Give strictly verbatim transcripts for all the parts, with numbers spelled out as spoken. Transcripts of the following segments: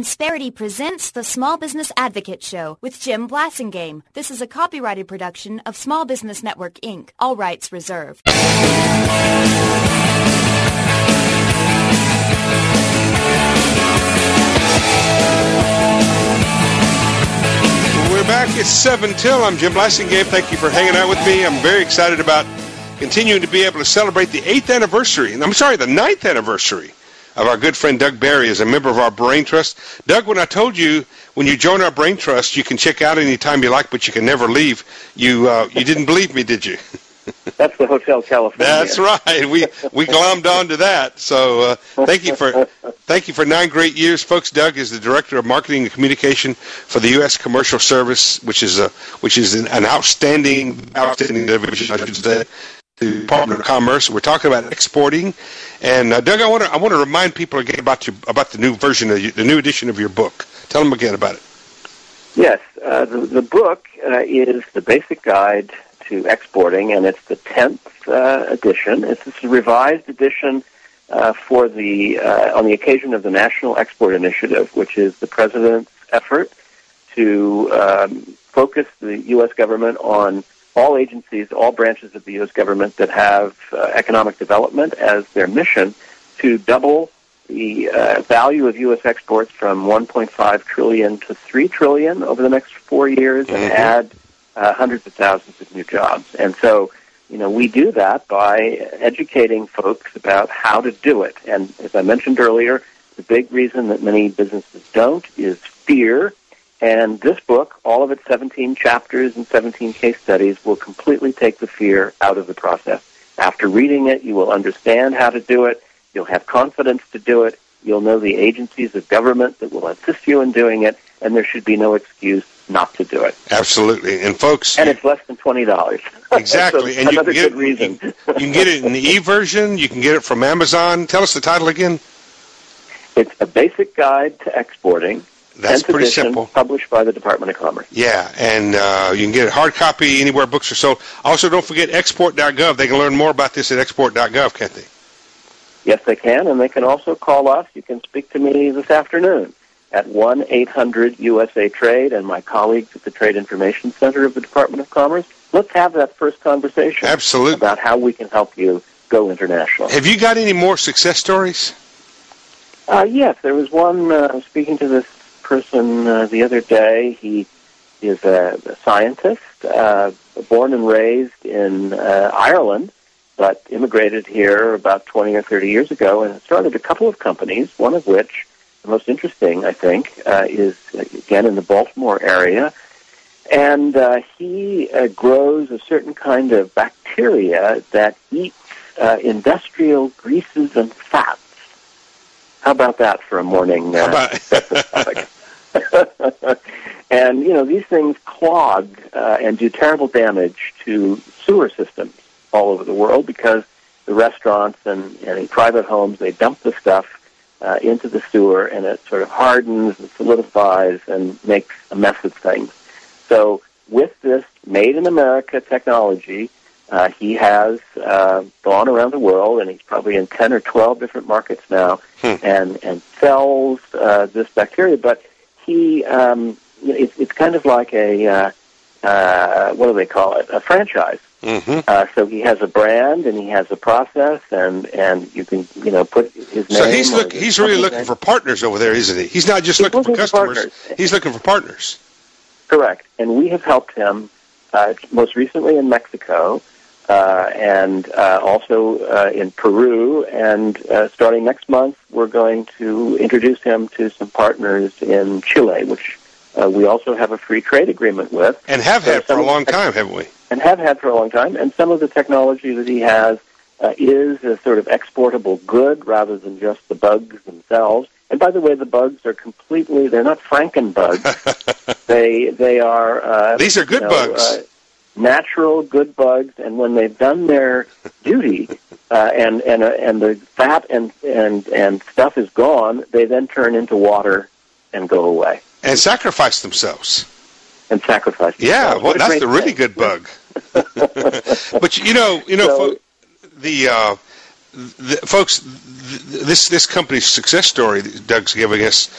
Insperity presents the Small Business Advocate Show with Jim Blasingame. This is a copyrighted production of Small Business Network, Incorporated. All rights reserved. We're back. It's seven till. I'm Jim Blasingame. Thank you for hanging out with me. I'm very excited about continuing to be able to celebrate the eighth anniversary, and I'm sorry, the ninth anniversary of our good friend Doug Barry as a member of our Brain Trust. Doug, when I told you when you join our Brain Trust, you can check out anytime you like, but you can never leave, you uh, you didn't believe me, did you? That's the Hotel California. That's right. We we glommed onto that. So uh, thank you for thank you for nine great years, folks. Doug is the Director of Marketing and Communication for the U S Commercial Service, which is a which is an, an outstanding outstanding division, I should say, the Department of Commerce. We're talking about exporting, and uh, Doug, I want to I want to remind people again about your about the new version of your, the new edition of your book. Tell them again about it. Yes, uh, the the book uh, is the basic guide to exporting, and it's the tenth uh, edition. It's this revised edition uh, for the uh, on the occasion of the National Export Initiative, which is the President's effort to um, focus the U S government on all agencies, all branches of the U S government that have uh, economic development as their mission to double the uh, value of U S exports from one point five trillion dollars to three trillion dollars over the next four years and mm-hmm. add uh, hundreds of thousands of new jobs. And so, you know, we do that by educating folks about how to do it. And as I mentioned earlier, the big reason that many businesses don't is fear. And this book, all of its seventeen chapters and seventeen case studies, will completely take the fear out of the process. After reading it, you will understand how to do it. You'll have confidence to do it. You'll know the agencies of government that will assist you in doing it, and there should be no excuse not to do it. Absolutely. And folks... And it's less than twenty dollars. Exactly. So and another you can, get good reason. you, you can get it in the e-version. You can get it from Amazon. Tell us the title again. It's A Basic Guide to Exporting. That's pretty edition, simple. Published by the Department of Commerce. Yeah, and uh, you can get a hard copy anywhere books are sold. Also, don't forget export dot gov. They can learn more about this at export dot gov, can't they? Yes, they can, and they can also call us. You can speak to me this afternoon at one eight hundred U S A Trade and my colleagues at the Trade Information Center of the Department of Commerce. Let's have that first conversation. Absolutely. About how we can help you go international. Have you got any more success stories? Uh, yes, there was one, uh, speaking to this person uh, the other day. He is a, a scientist, uh, born and raised in uh, Ireland, but immigrated here about twenty or thirty years ago and started a couple of companies, one of which, the most interesting, I think, uh, is, again, in the Baltimore area. And uh, he uh, grows a certain kind of bacteria that eats uh, industrial greases and fats. How about that for a morning uh, breakfast topic? And, you know, these things clog uh, and do terrible damage to sewer systems all over the world because the restaurants and, and in private homes, they dump the stuff uh, into the sewer, and it sort of hardens and solidifies and makes a mess of things. So with this made-in-America technology, uh, he has uh, gone around the world, and he's probably in ten or twelve different markets now, hmm. and, and sells uh, this bacteria. But he, um, it's, it's kind of like a, uh, uh, what do they call it, a franchise. Mm-hmm. Uh, so he has a brand and he has a process, and, and you can, you know, put his name. So he's look, he's really looking name. for partners over there, isn't he? He's not just he's looking, looking for customers. For he's looking for partners. Correct. And we have helped him uh, most recently in Mexico uh, and uh, also uh, in Peru. And uh, starting next month, we're going to introduce him to some partners in Chile, which uh, we also have a free trade agreement with. And have so had for a long time, haven't we? And have had for a long time. And some of the technology that he has uh, is a sort of exportable good rather than just the bugs themselves. And by the way, the bugs are completely, they're not Frankenbugs. they they are... Uh, These are good you know, bugs. Uh, natural good bugs, and when they've done their duty uh, and and uh, and the fat and, and, and stuff is gone, they then turn into water and go away. And sacrifice themselves. And sacrifice themselves. Yeah, well, that's the really thing. good bug. But you know, you know, so, fo- the uh, the folks, th- this this company's success story that Doug's giving us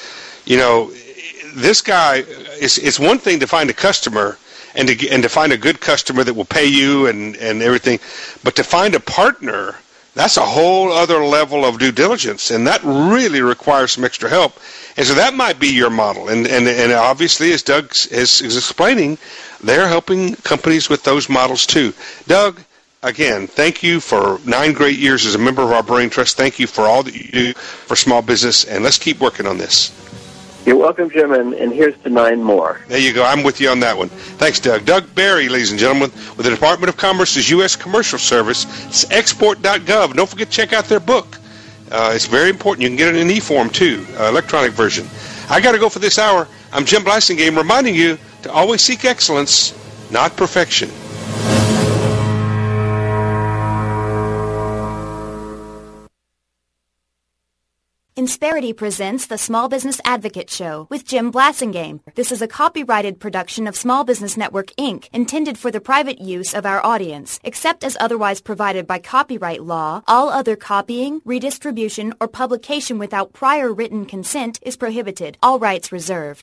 you know, this guy, it's, it's one thing to find a customer and to, and to find a good customer that will pay you and, and everything, but to find a partner, that's a whole other level of due diligence, and that really requires some extra help. And so that might be your model. And, and, and obviously, as Doug is, is explaining, they're helping companies with those models too. Doug, again, thank you for nine great years as a member of our Brain Trust. Thank you for all that you do for small business, and let's keep working on this. You're welcome, Jim, and, and here's to nine more. There you go. I'm with you on that one. Thanks, Doug. Doug Barry, ladies and gentlemen, with the Department of Commerce's U S Commercial Service. It's export dot gov. Don't forget to check out their book. Uh, it's very important. You can get it in e-form, too, uh, electronic version. I got to go for this hour. I'm Jim Blasingame, reminding you to always seek excellence, not perfection. Insperity presents the Small Business Advocate Show with Jim Blasingame. This is a copyrighted production of Small Business Network, Incorporated, intended for the private use of our audience. Except as otherwise provided by copyright law, all other copying, redistribution, or publication without prior written consent is prohibited. All rights reserved.